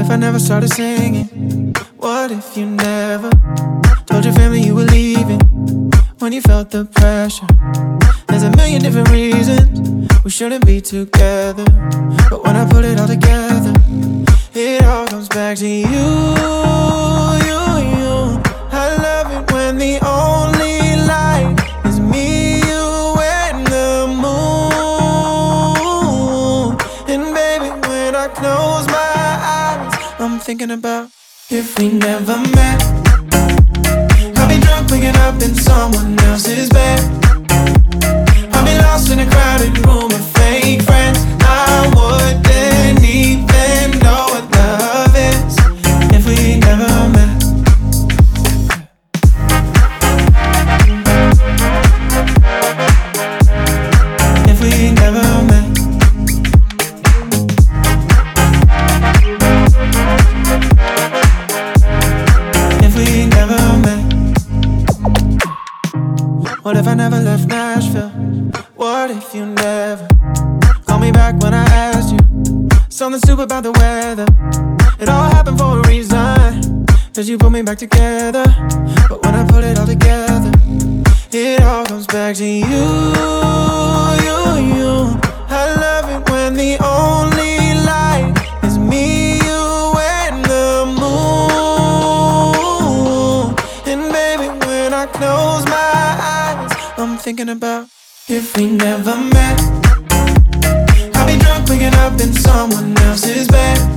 if I never started singing? What if you never told your family you were leaving? When you felt the pressure, there's a million different reasons we shouldn't be together. But when I put it all together, it all comes back to you. I love it when the only light is me, you, and the moon. And baby, when I close my eyes, I'm thinking about if we never met. I'll be drunk waking up in someone else's bed. I'll be lost in a crowded room of fake friends. I wouldn't even know what love is if we never met. If we never met. If we never met. What if I never left Nashville? What if you never called me back when I asked you something stupid about the weather? It all happened for a reason, 'cause you put me back together. But when I put it all together, it all comes back to you. I love it when the only light is me, you, and the moon. And baby, when I close my eyes, I'm thinking about if we never met. I'll be drunk waking up in someone else's bed.